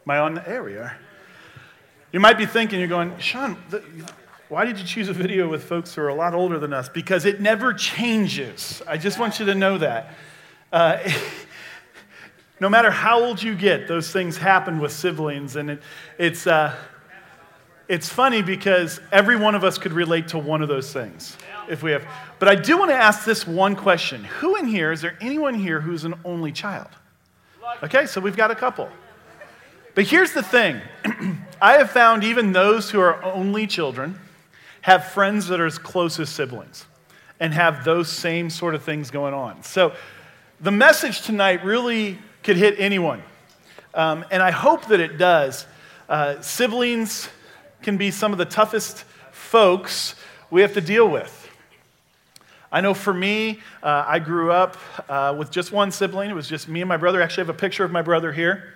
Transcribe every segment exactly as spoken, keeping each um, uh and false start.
Am I on? There we are. You might be thinking, you're going, Sean, the, why did you choose a video with folks who are a lot older than us? Because it never changes. I just want you to know that. Uh, no matter how old you get, those things happen with siblings. And it, it's, uh, it's funny because every one of us could relate to one of those things if we have. But I do want to ask this one question. Who in here, is there anyone here who's an only child? Okay, so we've got a couple. But here's the thing. I have found even those who are only children have friends that are as close as siblings and have those same sort of things going on. So the message tonight really could hit anyone. Um, and I hope that it does. Uh, siblings can be some of the toughest folks we have to deal with. I know for me, uh, I grew up uh, with just one sibling. It was just me and my brother. Actually, I have a picture of my brother here.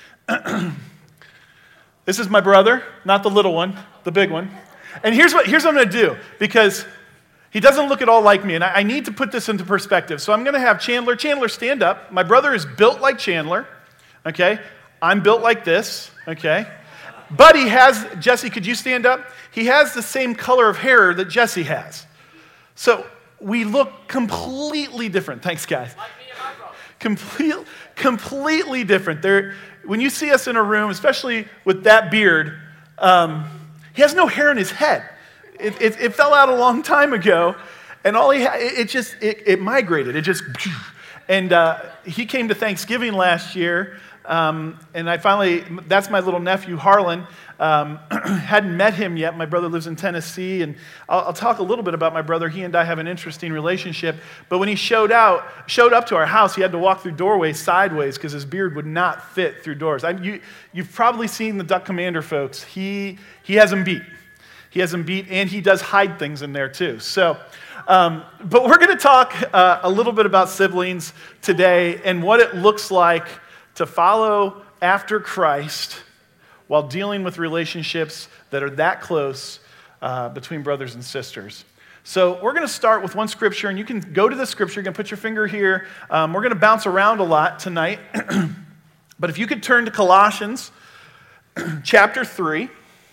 This is my brother, not the little one, the big one. And here's what, here's what I'm going to do, because he doesn't look at all like me, and I, I need to put this into perspective. So I'm going to have Chandler. Chandler, stand up. My brother is built like Chandler, okay? I'm built like this, okay? But he has, Jesse, could you stand up? He has the same color of hair that Jesse has. So we look completely different. Thanks, guys. Like me and my brother. Complete, completely different. They're, when you see us in a room, especially with that beard, um, he has no hair in his head. It, it, it fell out a long time ago, and all he had, it, it just, it, it migrated. It just, and uh, he came to Thanksgiving last year, um, and I finally, that's my little nephew, Harlan. Um, hadn't met him yet. My brother lives in Tennessee, and I'll, I'll talk a little bit about my brother. He and I have an interesting relationship. But when he showed out, showed up to our house, he had to walk through doorways sideways because his beard would not fit through doors. I, you, you've probably seen the Duck Commander folks. He he has him beat. He has him beat, and he does hide things in there too. So, um, but we're going to talk uh, a little bit about siblings today and what it looks like to follow after Christ while dealing with relationships that are that close uh, between brothers and sisters. So we're going to start with one scripture, and you can go to the scripture. You can put your finger here. Um, we're going to bounce around a lot tonight. But if you could turn to Colossians chapter three,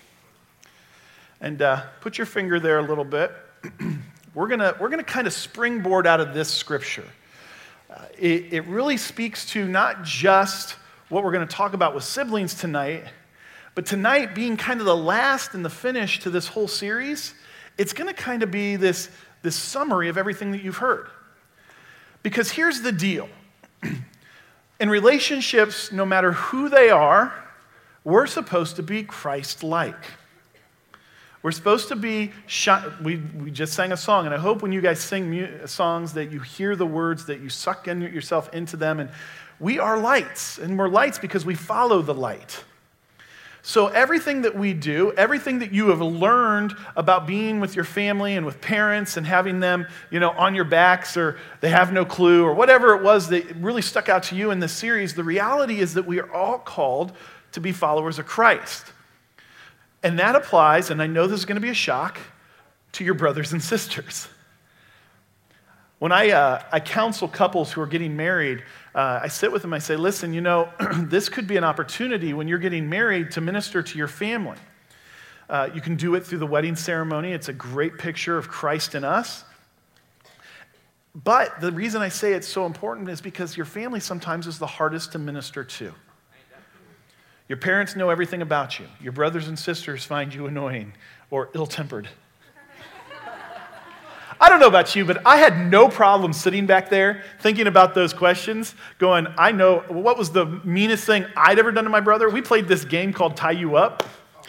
and uh, put your finger there a little bit. we're going to we're going to kind of springboard out of this scripture. Uh, it, it really speaks to not just what we're going to talk about with siblings tonight, but tonight, being kind of the last and the finish to this whole series, it's going to kind of be this, this summary of everything that you've heard. Because here's the deal. In relationships, no matter who they are, we're supposed to be Christ-like. We're supposed to be, shi- we, we just sang a song, and I hope when you guys sing mu- songs that you hear the words, that you suck in yourself into them. And we are lights, and we're lights because we follow the light. So everything that we do, everything that you have learned about being with your family and with parents and having them, you know, on your backs, or they have no clue, or whatever it was that really stuck out to you in this series, the reality is that we are all called to be followers of Christ. And that applies, and I know this is going to be a shock, to your brothers and sisters. When I, uh, I counsel couples who are getting married, uh, I sit with them, I say, listen, you know, this could be an opportunity when you're getting married to minister to your family. Uh, you can do it through the wedding ceremony. It's a great picture of Christ in us. But the reason I say it's so important is because your family sometimes is the hardest to minister to. Your parents know everything about you. Your brothers and sisters find you annoying or ill-tempered. I don't know about you, but I had no problem sitting back there thinking about those questions, going, I know, what was the meanest thing I'd ever done to my brother? We played this game called Tie You Up.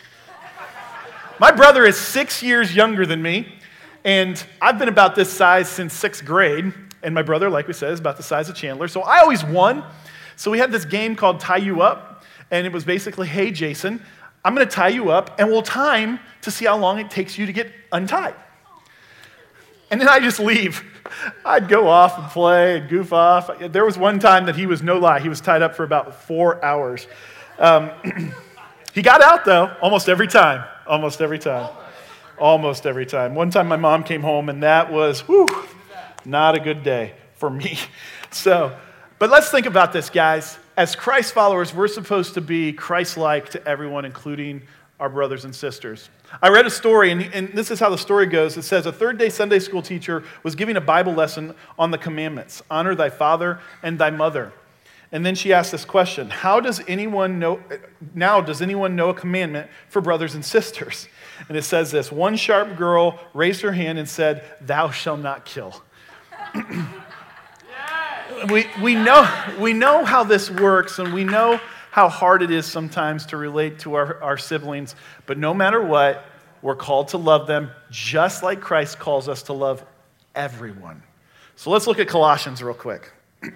My brother is six years younger than me, and I've been about this size since sixth grade, and my brother, like we said, is about the size of Chandler, so I always won. So we had this game called Tie You Up, and it was basically, hey, Jason, I'm going to tie you up, and we'll time to see how long it takes you to get untied. And then I just leave. I'd go off and play and goof off. There was one time that he was, no lie, he was tied up for about four hours. Um, he got out, though, almost every time. Almost every time. Almost every time. One time my mom came home, and that was, whew, not a good day for me. So, but let's think about this, guys. as Christ followers, we're supposed to be Christ-like to everyone, including our brothers and sisters. I read a story, and, and this is how the story goes. It says, a third-day Sunday school teacher was giving a Bible lesson on the commandments. Honor thy father and thy mother. And then she asked this question, how does anyone know, now does anyone know a commandment for brothers and sisters? And it says this, one sharp girl raised her hand and said, thou shalt not kill. we, we, know, we know how this works, and we know how hard it is sometimes to relate to our, our siblings, but no matter what, we're called to love them just like Christ calls us to love everyone. So let's look at Colossians real quick.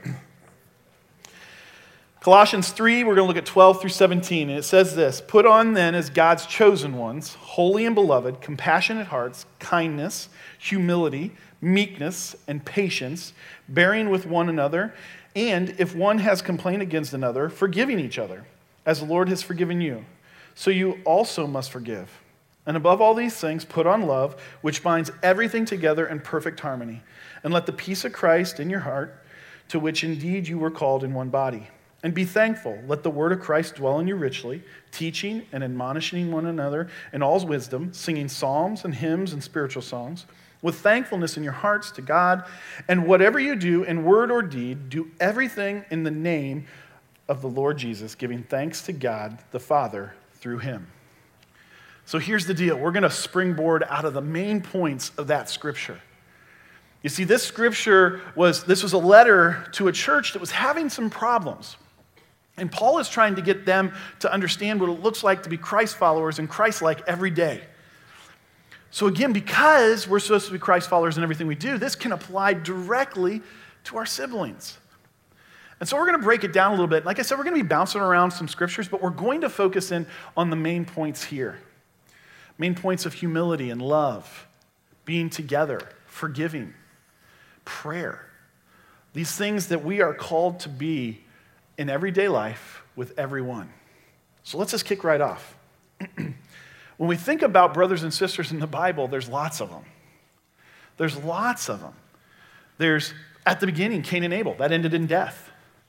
Colossians three, we're going to look at twelve through seventeen, and it says this, put on then as God's chosen ones, holy and beloved, compassionate hearts, kindness, humility, meekness, and patience, bearing with one another, and if one has complained against another, forgiving each other, as the Lord has forgiven you. So you also must forgive. And above all these things, put on love, which binds everything together in perfect harmony. And let the peace of Christ in your heart, to which indeed you were called in one body. And be thankful. Let the word of Christ dwell in you richly, teaching and admonishing one another in all wisdom, singing psalms and hymns and spiritual songs, with thankfulness in your hearts to God. And whatever you do in word or deed, do everything in the name of the Lord Jesus, giving thanks to God the Father through him. So here's the deal. We're going to springboard out of the main points of that scripture. You see, this scripture was, this was a letter to a church that was having some problems. And Paul is trying to get them to understand what it looks like to be Christ followers and Christ-like every day. So again, because we're supposed to be Christ followers in everything we do, this can apply directly to our siblings. And so we're going to break it down a little bit. Like I said, we're going to be bouncing around some scriptures, but we're going to focus in on the main points here. Main points of humility and love, being together, forgiving, prayer. These things that we are called to be in everyday life with everyone. So let's just kick right off. When we think about brothers and sisters in the Bible, there's lots of them. There's lots of them. There's, at the beginning, Cain and Abel. That ended in death.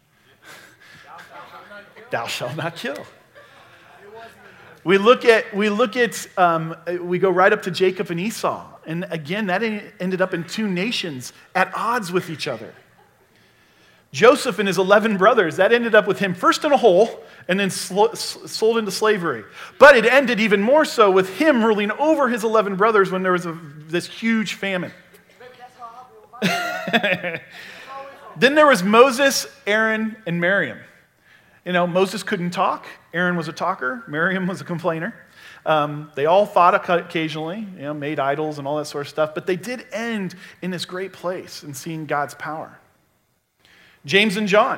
Thou shalt not kill. We look at, we look at, um, we go right up to Jacob and Esau. And again, that ended up in two nations at odds with each other. Joseph and his eleven brothers, that ended up with him first in a hole and then sl- sold into slavery. But it ended even more so with him ruling over his eleven brothers when there was a, this huge famine. Then there was Moses, Aaron, and Miriam. You know, Moses couldn't talk. Aaron was a talker. Miriam was a complainer. Um, they all fought occasionally, you know, made idols and all that sort of stuff. But they did end in this great place in seeing God's power. James and John.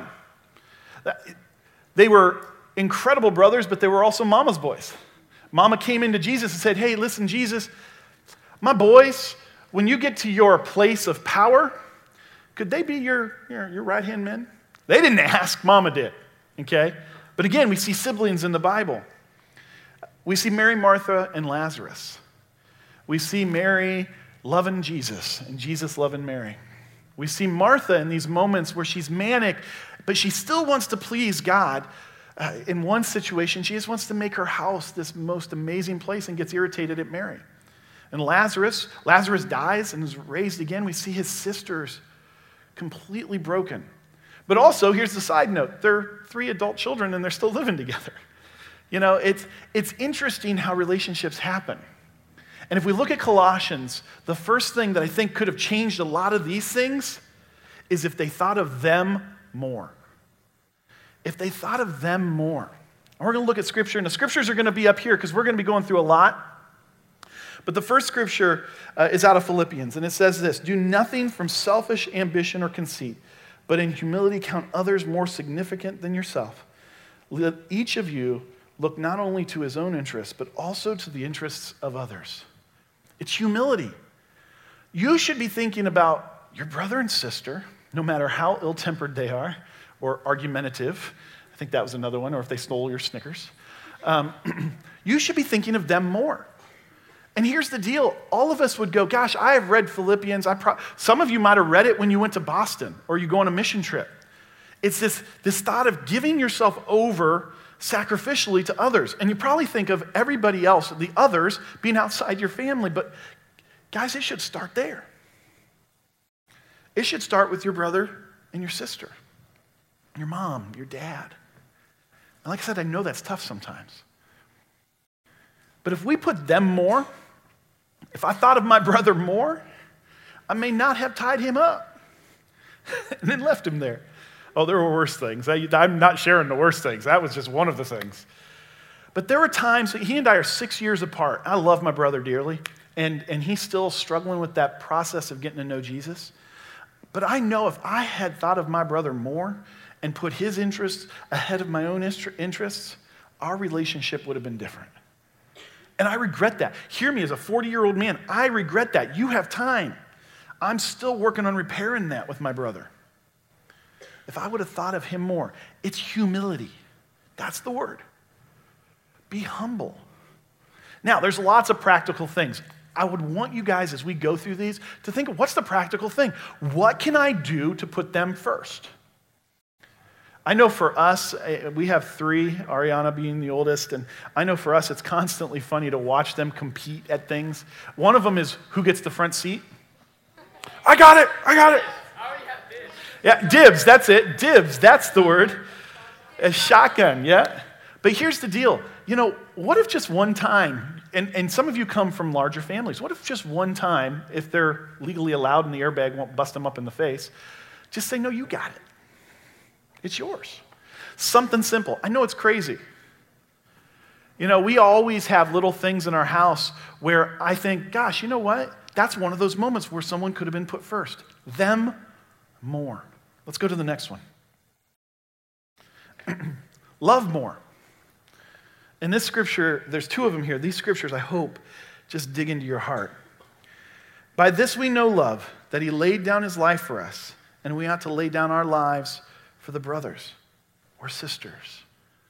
They were incredible brothers, but they were also mama's boys. Mama came into Jesus and said, hey, listen, Jesus, my boys, when you get to your place of power, could they be your, your, your right-hand men? They didn't ask, Mama did, okay? But again, we see siblings in the Bible. We see Mary, Martha, and Lazarus. We see Mary loving Jesus and Jesus loving Mary. We see Martha in these moments where she's manic, but she still wants to please God. Uh, in one situation, she just wants to make her house this most amazing place and gets irritated at Mary. And Lazarus, Lazarus dies and is raised again. We see his sisters completely broken. But also, here's the side note. They're three adult children and they're still living together. You know, it's, it's interesting how relationships happen. And if we look at Colossians, the first thing that I think could have changed a lot of these things is if they thought of them more. If they thought of them more. And we're going to look at Scripture, and the Scriptures are going to be up here because we're going to be going through a lot. But the first Scripture uh, is out of Philippians, and it says this, do nothing from selfish ambition or conceit, but in humility count others more significant than yourself. Let each of you look not only to his own interests, but also to the interests of others. It's humility. You should be thinking about your brother and sister, no matter how ill-tempered they are or argumentative. I think that was another one, or if they stole your Snickers. Um, you should be thinking of them more. And here's the deal. All of us would go, gosh, I have read Philippians. I pro-. Some of you might have read it when you went to Boston or you go on a mission trip. It's this, this thought of giving yourself over sacrificially to others. And you probably think of everybody else, the others, being outside your family. But guys, it should start there. It should start with your brother and your sister, your mom, your dad. And like I said, I know that's tough sometimes. But if we put them more, if I thought of my brother more, I may not have tied him up and then left him there. Oh, there were worse things. I, I'm not sharing the worst things. That was just one of the things. But there were times, he and I are six years apart. I love my brother dearly, and, and he's still struggling with that process of getting to know Jesus. But I know if I had thought of my brother more and put his interests ahead of my own interests, our relationship would have been different. And I regret that. Hear me, as a forty-year-old man, I regret that. You have time. I'm still working on repairing that with my brother. If I would have thought of him more, it's humility. That's the word. Be humble. Now, there's lots of practical things. I would want you guys, as we go through these, to think of what's the practical thing? What can I do to put them first? I know for us, we have three, Ariana being the oldest, and I know for us it's constantly funny to watch them compete at things. One of them is who gets the front seat. I got it, I got it. Yeah, dibs, that's it. Dibs, that's the word. A shotgun, yeah. But here's the deal. You know, what if just one time, and, and some of you come from larger families, what if just one time, if they're legally allowed and the airbag won't bust them up in the face, just say, no, you got it. It's yours. Something simple. I know it's crazy. You know, we always have little things in our house where I think, gosh, you know what? That's one of those moments where someone could have been put first. Them more. Let's go to the next one. Love more. In this scripture, there's two of them here. These scriptures, I hope, just dig into your heart. By this we know love, that he laid down his life for us, and we ought to lay down our lives for the brothers or sisters.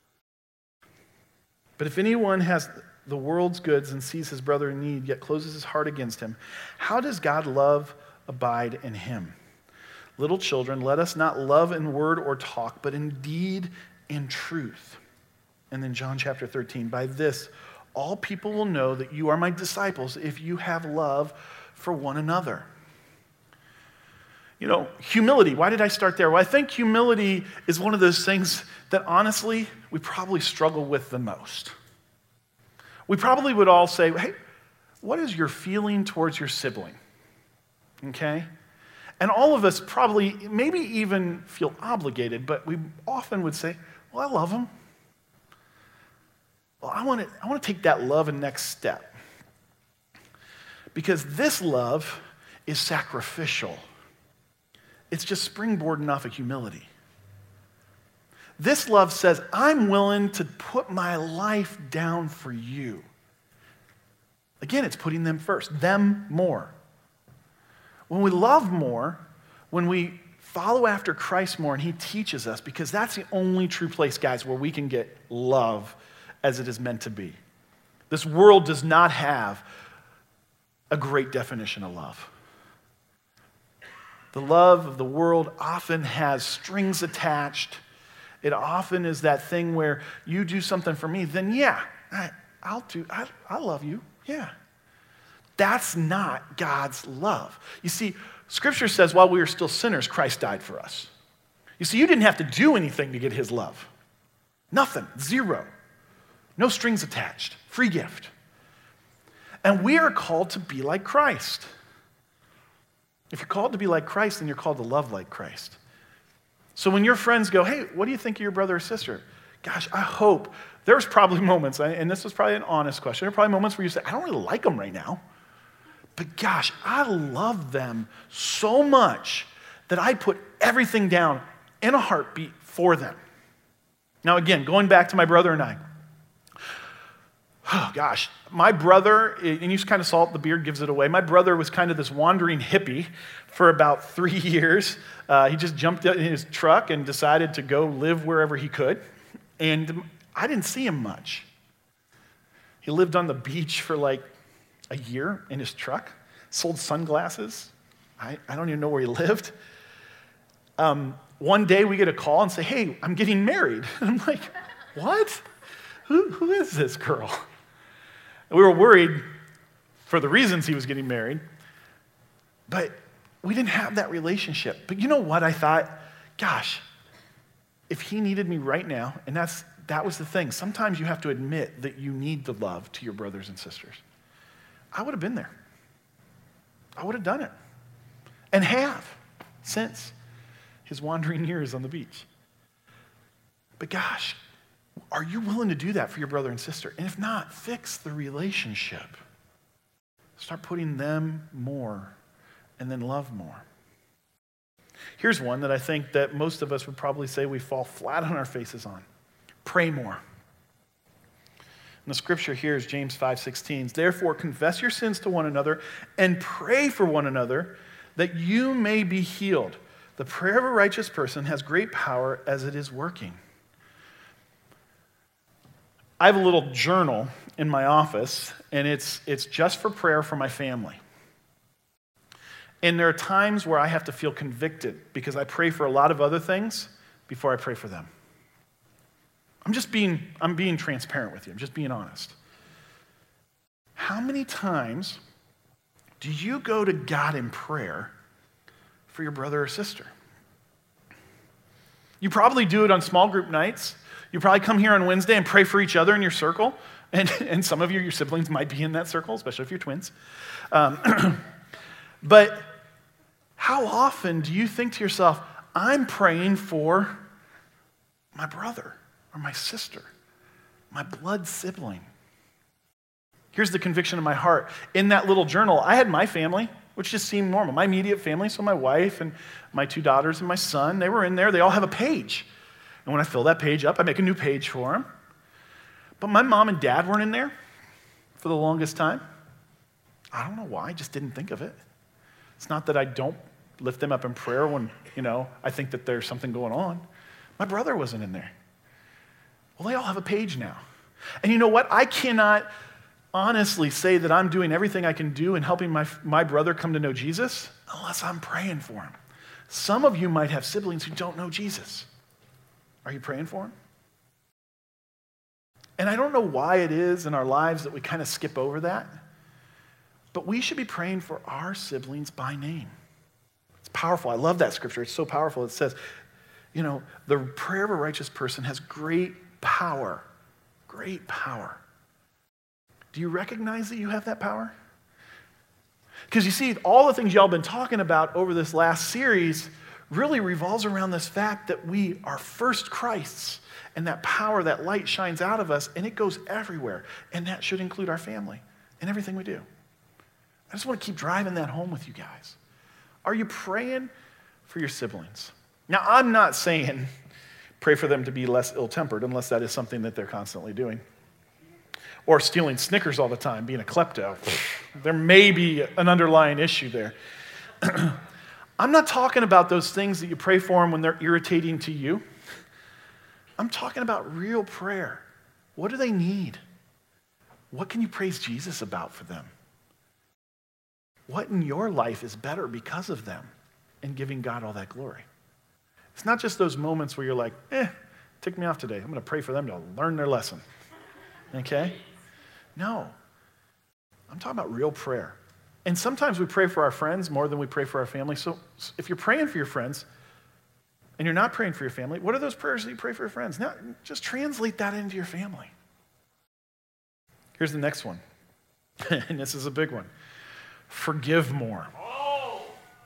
But if anyone has the world's goods and sees his brother in need, yet closes his heart against him, how does God love abide in him? Little children, let us not love in word or talk, but in deed and truth. And then John chapter thirteen, by this all people will know that you are my disciples if you have love for one another. You know, humility, why did I start there? Well, I think humility is one of those things that honestly we probably struggle with the most. We probably would all say, hey, what is your feeling towards your sibling? Okay? And all of us probably maybe even feel obligated, but we often would say, well, I love him. Well, I want to I want to take that love and next step. Because this love is sacrificial. It's just springboarding off of humility. This love says, I'm willing to put my life down for you. Again, it's putting them first, them more. When we love more, when we follow after Christ more, and he teaches us, because that's the only true place, guys, where we can get love as it is meant to be. This world does not have a great definition of love. The love of the world often has strings attached. It often is that thing where you do something for me, then yeah, I, I'll do, I, I love you, yeah. That's not God's love. You see, Scripture says while we were still sinners, Christ died for us. You see, you didn't have to do anything to get his love. Nothing, zero. No strings attached, free gift. And we are called to be like Christ. If you're called to be like Christ, then you're called to love like Christ. So when your friends go, hey, what do you think of your brother or sister? Gosh, I hope. There's probably moments, and this was probably an honest question, there are probably moments where you say, I don't really like them right now. But gosh, I love them so much that I put everything down in a heartbeat for them. Now again, going back to my brother and I. Oh gosh, my brother, and you kind of saw it, the beard gives it away. My brother was kind of this wandering hippie for about three years. Uh, he just jumped in his truck and decided to go live wherever he could. And I didn't see him much. He lived on the beach for like a year in his truck, sold sunglasses. I, I don't even know where he lived. Um, one day we get a call and say, hey, I'm getting married. And I'm like, what? Who, who is this girl? And we were worried for the reasons he was getting married, but we didn't have that relationship. But you know what? I thought, gosh, if he needed me right now, and that's that was the thing. Sometimes you have to admit that you need the love to your brothers and sisters. I would have been there. I would have done it. And have since his wandering years on the beach. But gosh, are you willing to do that for your brother and sister? And if not, fix the relationship. Start putting them more and then love more. Here's one that I think that most of us would probably say we fall flat on our faces on. Pray more. And the scripture here is James five sixteen. Therefore, confess your sins to one another and pray for one another that you may be healed. The prayer of a righteous person has great power as it is working. I have a little journal in my office, and it's, it's just for prayer for my family. And there are times where I have to feel convicted because I pray for a lot of other things before I pray for them. I'm just being, I'm being transparent with you. I'm just being honest. How many times do you go to God in prayer for your brother or sister? You probably do it on small group nights. You probably come here on Wednesday and pray for each other in your circle. And, and some of you, your siblings might be in that circle, especially if you're twins. Um, but how often do you think to yourself, I'm praying for my brother or my sister, my blood sibling? Here's the conviction in my heart. In that little journal, I had my family, which just seemed normal. My immediate family, so my wife and my two daughters and my son, they were in there. They all have a page. And when I fill that page up, I make a new page for them. But my mom and dad weren't in there for the longest time. I don't know why, I just didn't think of it. It's not that I don't lift them up in prayer when, you know, I think that there's something going on. My brother wasn't in there. Well, they all have a page now. And you know what? I cannot honestly say that I'm doing everything I can do in helping my, my brother come to know Jesus unless I'm praying for him. Some of you might have siblings who don't know Jesus. Are you praying for him? And I don't know why it is in our lives that we kind of skip over that, but we should be praying for our siblings by name. It's powerful. I love that scripture. It's so powerful. It says, you know, the prayer of a righteous person has great power. Great power. Do you recognize that you have that power? Because you see, all the things y'all have been talking about over this last series really revolves around this fact that we are first Christ's, and that power, that light shines out of us, and it goes everywhere. And that should include our family and everything we do. I just want to keep driving that home with you guys. Are you praying for your siblings? Now, I'm not saying pray for them to be less ill-tempered, unless that is something that they're constantly doing. Or stealing Snickers all the time, being a klepto. There may be an underlying issue there. I'm not talking about those things that you pray for them when they're irritating to you. I'm talking about real prayer. What do they need? What can you praise Jesus about for them? What in your life is better because of them and giving God all that glory? It's not just those moments where you're like, eh, tick me off today. I'm going to pray for them to learn their lesson. Okay? No. I'm talking about real prayer. And sometimes we pray for our friends more than we pray for our family. So if you're praying for your friends and you're not praying for your family, what are those prayers that you pray for your friends? Now, just translate that into your family. Here's the next one. And this is a big one. Forgive more. Oh.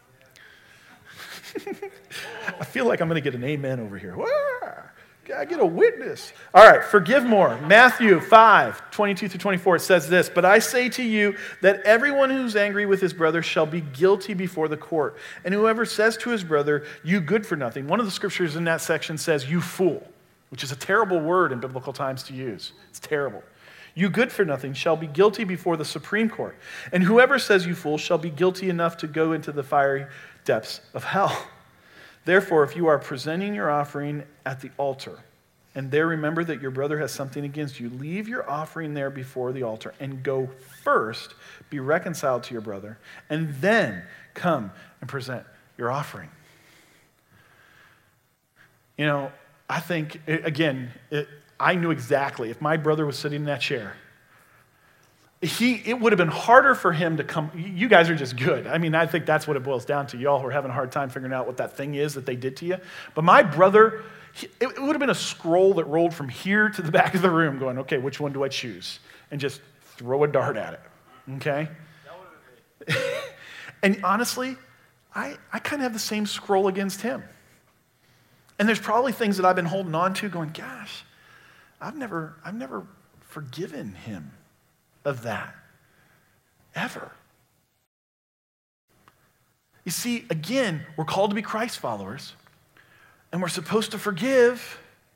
I feel like I'm going to get an amen over here. I get a witness. All right, forgive more. Matthew five, twenty-two through twenty-four, it says this, but I say to you that everyone who's angry with his brother shall be guilty before the court. And whoever says to his brother, you good for nothing. One of the scriptures in that section says, you fool, which is a terrible word in biblical times to use. It's terrible. You good for nothing shall be guilty before the Supreme Court. And whoever says you fool shall be guilty enough to go into the fiery depths of hell. Therefore, if you are presenting your offering at the altar, and there remember that your brother has something against you, leave your offering there before the altar, and go first, be reconciled to your brother, and then come and present your offering. You know, I think, again, it, I knew exactly if my brother was sitting in that chair, he, it would have been harder for him to come. You guys are just good. I mean, I think that's what it boils down to. Y'all were having a hard time figuring out what that thing is that they did to you. But my brother, he, it would have been a scroll that rolled from here to the back of the room going, okay, which one do I choose? And just throw a dart at it, okay? And honestly, I, I kind of have the same scroll against him. And there's probably things that I've been holding on to going, gosh, I've never, I've never forgiven him of that, ever. You see, again, we're called to be Christ followers, and we're supposed to forgive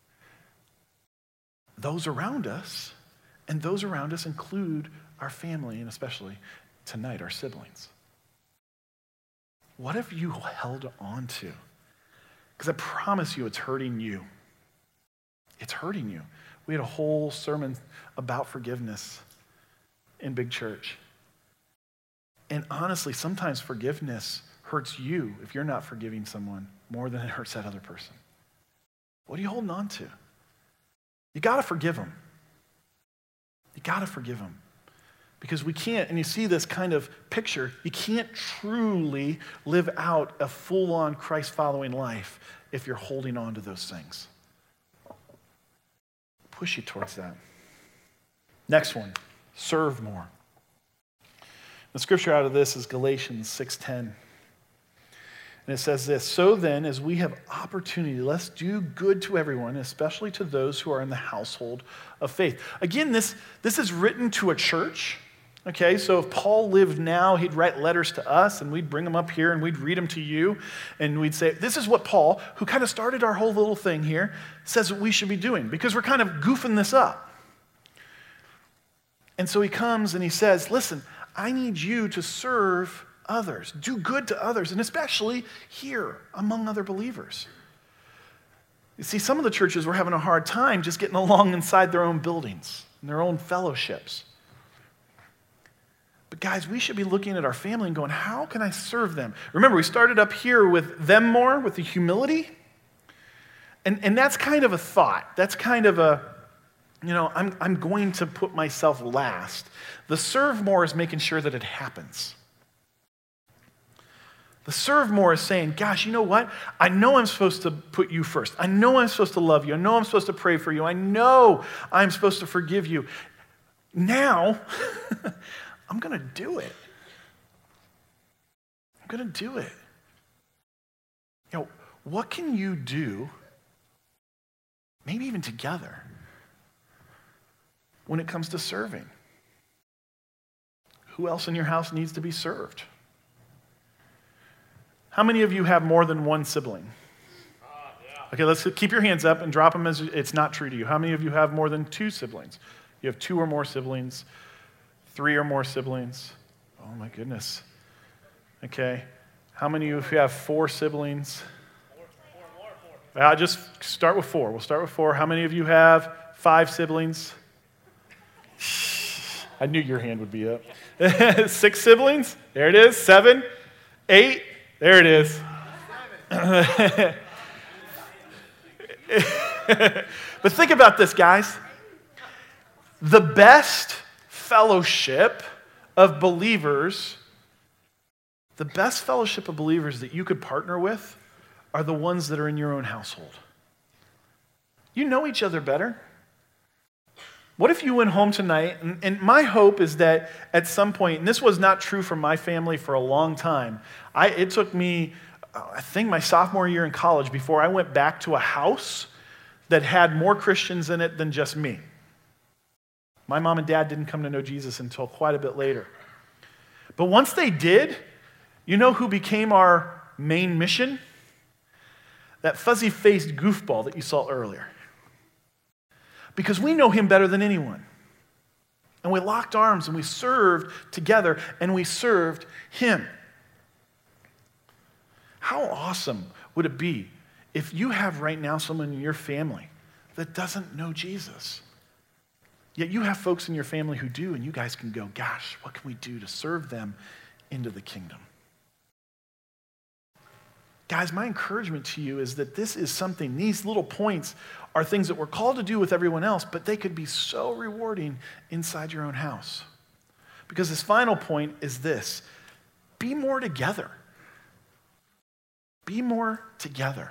those around us, and those around us include our family, and especially tonight, our siblings. What have you held on to? Because I promise you it's hurting you. It's hurting you. We had a whole sermon about forgiveness in Big Church. And honestly, sometimes forgiveness hurts you if you're not forgiving someone more than it hurts that other person. What are you holding on to? You got to forgive them. You got to forgive them. Because we can't, and you see this kind of picture, you can't truly live out a full-on Christ-following life if you're holding on to those things. Push you towards that. Next one, serve more. The scripture out of this is Galatians six ten. And it says this, so then, as we have opportunity, let's do good to everyone, especially to those who are in the household of faith. Again, this, this is written to a church. Okay, so if Paul lived now, he'd write letters to us, and we'd bring them up here, and we'd read them to you, and we'd say, this is what Paul, who kind of started our whole little thing here, says that we should be doing, because we're kind of goofing this up. And so he comes and he says, listen, I need you to serve others, do good to others, and especially here among other believers. You see, some of the churches were having a hard time just getting along inside their own buildings, and their own fellowships. But guys, we should be looking at our family and going, how can I serve them? Remember, we started up here with them more, with the humility. And, and that's kind of a thought. That's kind of a, you know, I'm, I'm going to put myself last. The serve more is making sure that it happens. The serve more is saying, gosh, you know what? I know I'm supposed to put you first. I know I'm supposed to love you. I know I'm supposed to pray for you. I know I'm supposed to forgive you. Now, I'm going to do it. I'm going to do it. You know, what can you do, maybe even together, when it comes to serving? Who else in your house needs to be served? How many of you have more than one sibling? Uh, yeah. Okay, let's keep your hands up and drop them as it's not true to you. How many of you have more than two siblings? You have two or more siblings. Three or more siblings. Oh my goodness. Okay. How many of you have four siblings? Four, four, four, four. I'll just start with four. We'll start with four. How many of you have five siblings? I knew your hand would be up. Six siblings? There it is. Seven? Eight? There it is. But think about this, guys. The best fellowship of believers, the best fellowship of believers that you could partner with are the ones that are in your own household. You know each other better. What if you went home tonight, and, and my hope is that at some point, and this was not true for my family for a long time, I, it took me, I think my sophomore year in college before I went back to a house that had more Christians in it than just me. My mom and dad didn't come to know Jesus until quite a bit later. But once they did, you know who became our main mission? That fuzzy-faced goofball that you saw earlier. Because we know him better than anyone. And we locked arms and we served together and we served him. How awesome would it be if you have right now someone in your family that doesn't know Jesus? Yet you have folks in your family who do, and you guys can go, gosh, what can we do to serve them into the kingdom? Guys, my encouragement to you is that this is something, these little points are things that we're called to do with everyone else, but they could be so rewarding inside your own house. Because this final point is this: be more together. Be more together.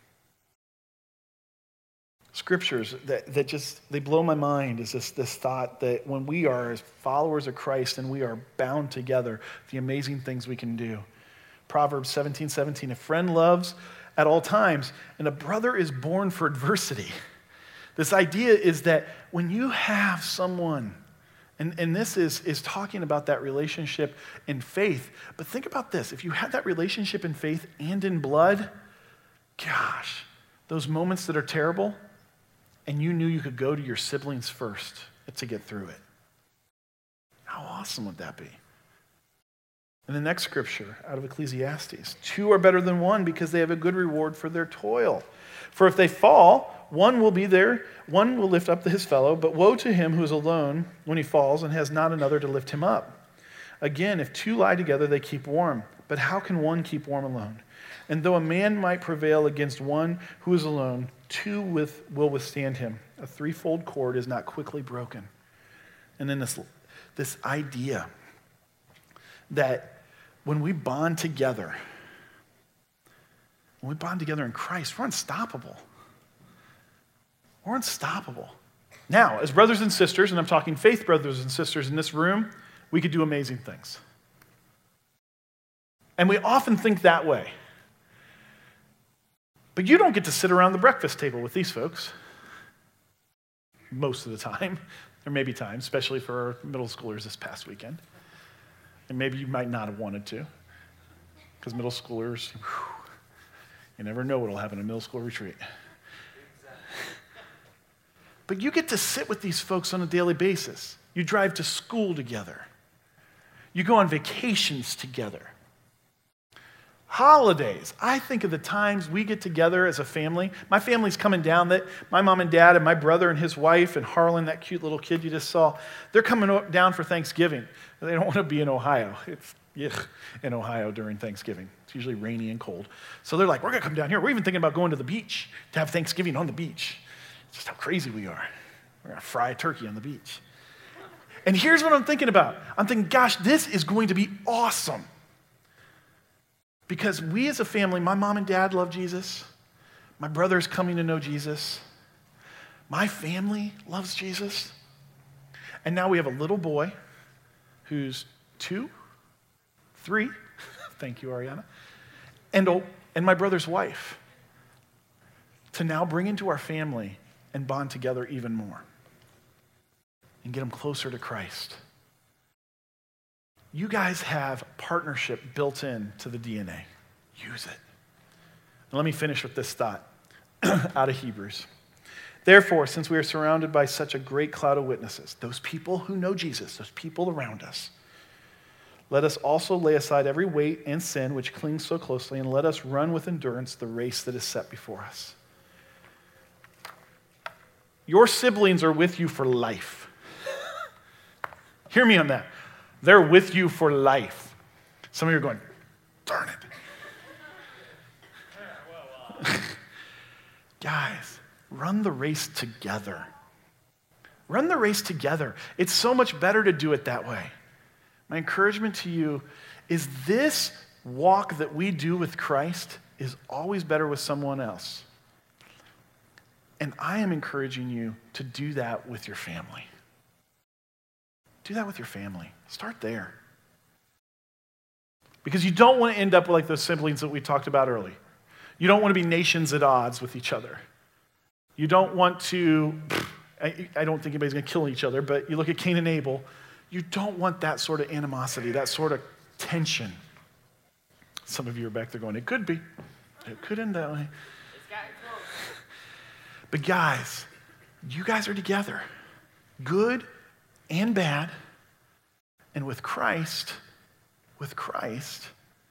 Scriptures that, that just, they blow my mind is this, this thought that when we are as followers of Christ and we are bound together, the amazing things we can do. Proverbs seventeen seventeen, a friend loves at all times, and a brother is born for adversity. This idea is that when you have someone, and, and this is, is talking about that relationship in faith, but think about this, if you had that relationship in faith and in blood, gosh, those moments that are terrible, and you knew you could go to your siblings first to get through it. How awesome would that be? In the next scripture, out of Ecclesiastes, two are better than one because they have a good reward for their toil. For if they fall, one will be there, one will lift up his fellow, but woe to him who is alone when he falls and has not another to lift him up. Again, if two lie together, they keep warm. But how can one keep warm alone? And though a man might prevail against one who is alone, two with, will withstand him. A threefold cord is not quickly broken. And then this, this idea that when we bond together, when we bond together in Christ, we're unstoppable. We're unstoppable. Now, as brothers and sisters, and I'm talking faith brothers and sisters in this room, we could do amazing things. And we often think that way. But you don't get to sit around the breakfast table with these folks most of the time. There may be times, especially for our middle schoolers this past weekend. And maybe you might not have wanted to, because middle schoolers, whew, you never know what will happen in a middle school retreat. But you get to sit with these folks on a daily basis. You drive to school together. You go on vacations together. Holidays. I think of the times we get together as a family. My family's coming down. That my mom and dad and my brother and his wife and Harlan, that cute little kid you just saw, they're coming down for Thanksgiving. They don't want to be in Ohio. It's yuck, in Ohio during Thanksgiving. It's usually rainy and cold. So they're like, we're going to come down here. We're even thinking about going to the beach to have Thanksgiving on the beach. It's just how crazy we are. We're going to fry a turkey on the beach. And here's what I'm thinking about. I'm thinking, gosh, this is going to be awesome. Because we as a family, my mom and dad love Jesus. My brother's coming to know Jesus. My family loves Jesus. And now we have a little boy who's two, three, thank you, Ariana, and, oh, and my brother's wife, to now bring into our family and bond together even more and get them closer to Christ. You guys have partnership built in to the D N A. Use it. Now let me finish with this thought out of Hebrews. Therefore, since we are surrounded by such a great cloud of witnesses, those people who know Jesus, those people around us, let us also lay aside every weight and sin which clings so closely, and let us run with endurance the race that is set before us. Your siblings are with you for life. Hear me on that. They're with you for life. Some of you are going, darn it. Guys, run the race together. Run the race together. It's so much better to do it that way. My encouragement to you is this walk that we do with Christ is always better with someone else. And I am encouraging you to do that with your family. Do that with your family. Start there. Because you don't want to end up like those siblings that we talked about early. You don't want to be nations at odds with each other. You don't want to, I, I don't think anybody's going to kill each other, but you look at Cain and Abel, you don't want that sort of animosity, that sort of tension. Some of you are back there going, it could be. It could end that way. It's gotten close. But guys, you guys are together. Good and bad. And with Christ, with Christ,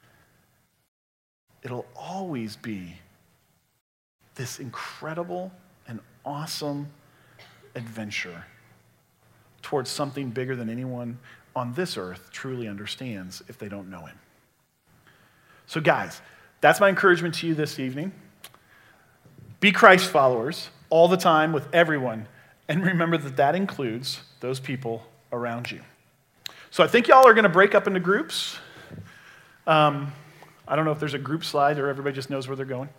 it'll always be this incredible and awesome adventure towards something bigger than anyone on this earth truly understands if they don't know him. So guys, That's my encouragement to you this evening. Be Christ followers all the time with everyone, and remember that that includes those people around you. So I think y'all are going to break up into groups. Um, I don't know if there's a group slide or everybody just knows where they're going.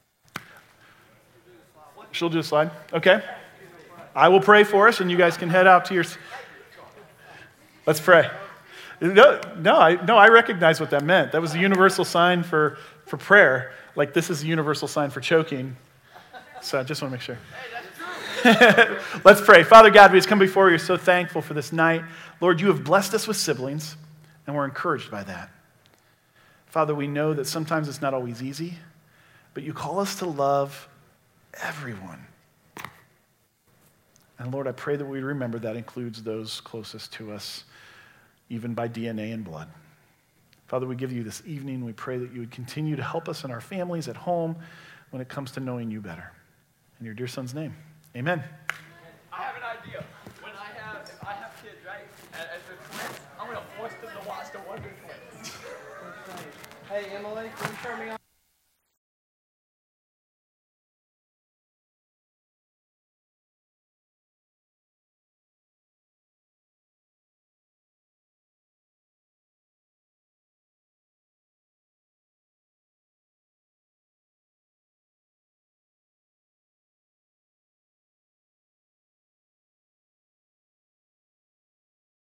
She'll do a slide. Okay. I will pray for us, and you guys can head out to your... Let's pray. No, no, I, no, I recognize what that meant. That was the universal sign for, for prayer. Like this is the universal sign for choking. So I just want to make sure. Let's pray. Father God, we just come before you. So thankful for this night. Lord, you have blessed us with siblings, and we're encouraged by that. Father, we know that sometimes it's not always easy, but you call us to love everyone. And Lord, I pray that we remember that includes those closest to us, even by D N A and blood. Father, we give you this evening. We pray that you would continue to help us in our families at home when it comes to knowing you better. In your dear son's name, amen. I have an idea. When I have, if I have kids, right, as the twins, I'm going to force them to watch the Wonder Twins. Hey, Emily, can you turn me on?